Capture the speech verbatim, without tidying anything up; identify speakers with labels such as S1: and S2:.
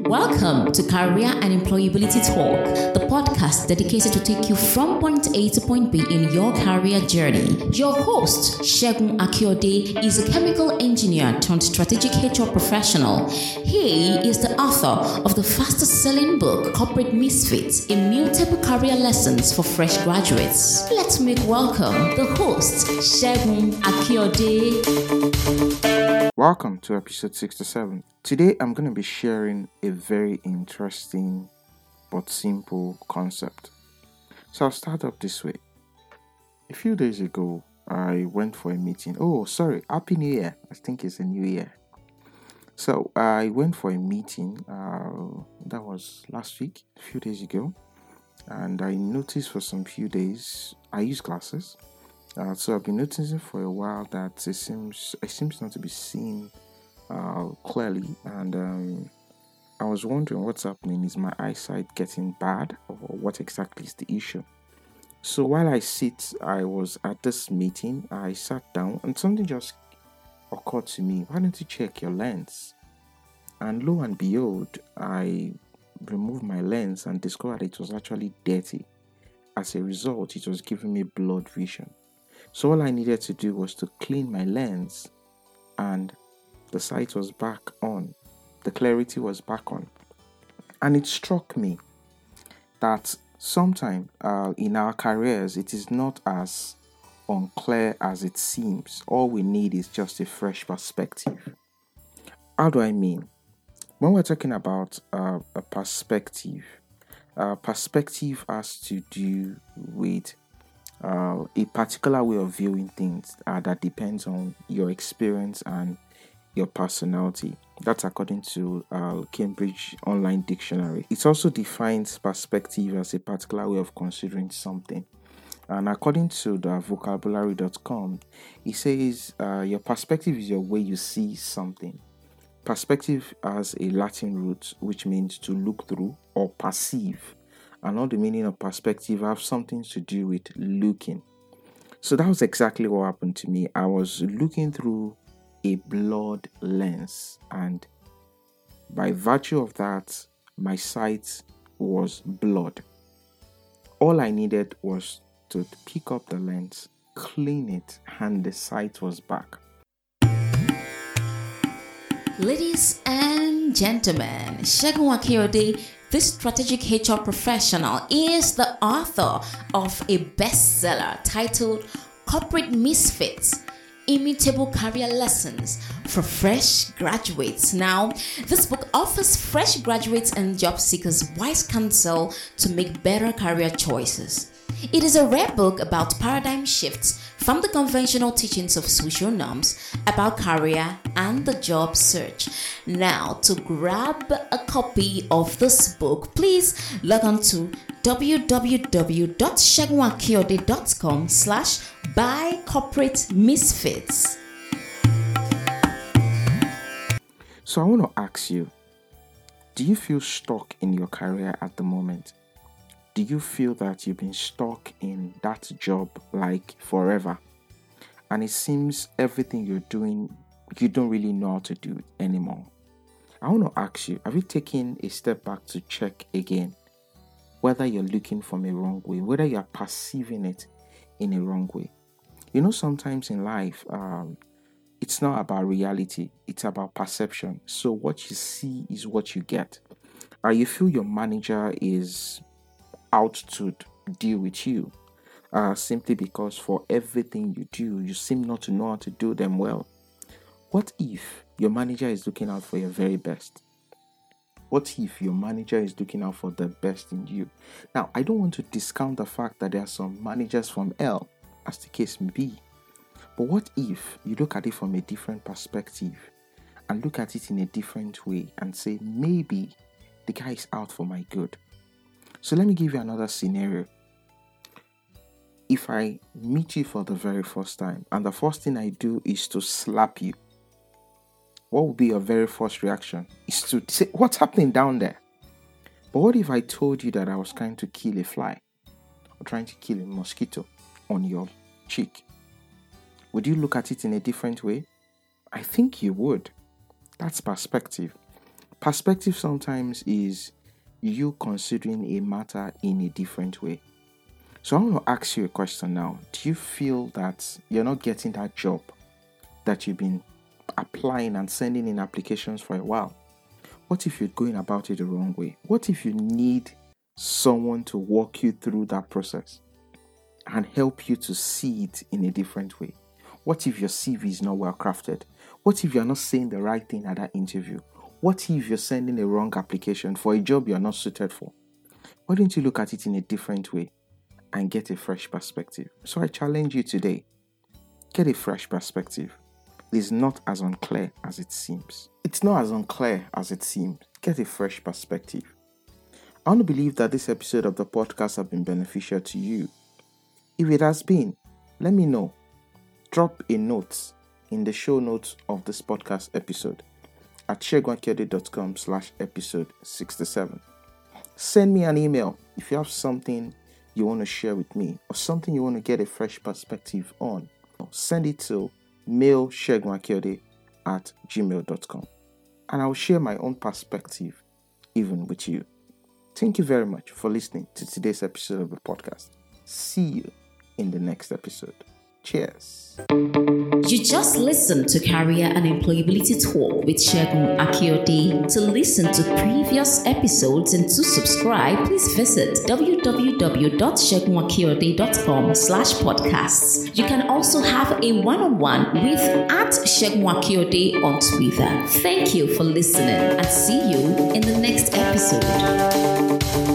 S1: Welcome to Career and Employability Talk, the podcast dedicated to take you from point A to point B in your career journey. Your host, Segun Akiode, is a chemical engineer turned strategic H R professional. He is the author of the fastest-selling book, Corporate Misfits, Immutable Career Lessons for Fresh Graduates. Let's make welcome the host, Segun Akiode.
S2: Welcome to episode sixty-seven. Today I'm going to be sharing a very interesting but simple concept. So I'll start up this way. A few days ago, I went for a meeting. Oh, sorry, Happy New Year. I think it's a new year. So I went for a meeting. Uh, that was last week, a few days ago. And I noticed for some few days, I use glasses. Uh, so I've been noticing for a while that it seems it seems not to be seen uh, clearly, and um, I was wondering what's happening. Is my eyesight getting bad, or what exactly is the issue? So while I sit, I was at this meeting. I sat down, and something just occurred to me. Why don't you check your lens? And lo and behold, I removed my lens and discovered it was actually dirty. As a result, it was giving me blurred vision. So all I needed to do was to clean my lens, and the sight was back on. The clarity was back on. And it struck me that sometimes uh, in our careers, it is not as unclear as it seems. All we need is just a fresh perspective. How do I mean? When we're talking about uh, a perspective, uh, perspective has to do with Uh, a particular way of viewing things uh, that depends on your experience and your personality. That's according to uh, Cambridge Online Dictionary. It also defines perspective as a particular way of considering something. And according to the vocabulary dot com, it says uh, your perspective is your way you see something. Perspective has a Latin root which means to look through or perceive. And all the meaning of perspective have something to do with looking. So that was exactly what happened to me. I was looking through a blurred lens, and by virtue of that, my sight was blurred. All I needed was to pick up the lens, clean it, and the sight was back.
S1: Ladies and gentlemen, Segun Akiode, this strategic H R professional, is the author of a bestseller titled Corporate Misfits, Immutable Career Lessons for Fresh Graduates. Now, this book offers fresh graduates and job seekers wise counsel to make better career choices. It is a rare book about paradigm shifts from the conventional teachings of social norms about career and the job search. Now, to grab a copy of this book, please log on to w w w dot segun akiode dot com slash buy corporate misfits.
S2: So I want to ask you, do you feel stuck in your career at the moment? Do you feel that you've been stuck in that job like forever? And it seems everything you're doing, you don't really know how to do it anymore. I want to ask you, have you taken a step back to check again whether you're looking from a wrong way, whether you're perceiving it in a wrong way? You know, sometimes in life, um, it's not about reality, it's about perception. So what you see is what you get. Uh, you feel your manager is out to deal with you uh, simply because for everything you do, you seem not to know how to do them well. What if your manager is looking out for your very best? What if your manager is looking out for the best in you? Now, I don't want to discount the fact that there are some managers from hell, as the case may be. But what if you look at it from a different perspective and look at it in a different way and say, maybe the guy is out for my good? So let me give you another scenario. If I meet you for the very first time and the first thing I do is to slap you, what would be your very first reaction? Is to say, what's happening down there? But what if I told you that I was trying to kill a fly or trying to kill a mosquito on your cheek? Would you look at it in a different way? I think you would. That's perspective. Perspective sometimes is you considering a matter in a different way. So I want to ask you a question now. Do you feel that you're not getting that job that you've been applying and sending in applications for a while? What if you're going about it the wrong way? What if you need someone to walk you through that process and help you to see it in a different way? What if your C V is not well crafted? What if you're not saying the right thing at that interview? What if you're sending a wrong application for a job you're not suited for? Why don't you look at it in a different way and get a fresh perspective? So I challenge you today. Get a fresh perspective. It is not as unclear as it seems. It's not as unclear as it seems. Get a fresh perspective. I want to believe that this episode of the podcast has been beneficial to you. If it has been, let me know. Drop a note in the show notes of this podcast episode at segunakiyode.com slash episode 67. Send me an email if you have something you want to share with me or something you want to get a fresh perspective on. Send it to mail segunakiyode at gmail dot com and I will share my own perspective even with you. Thank you very much for listening to today's episode of the podcast. See you in the next episode. Cheers.
S1: You just listened to Career and Employability Talk with Segun Akiyode. To listen to previous episodes and to subscribe, please visit www.segunakiyode.com slash podcasts. You can also have a one-on-one with at Segun Akiyode on Twitter. Thank you for listening and see you in the next episode.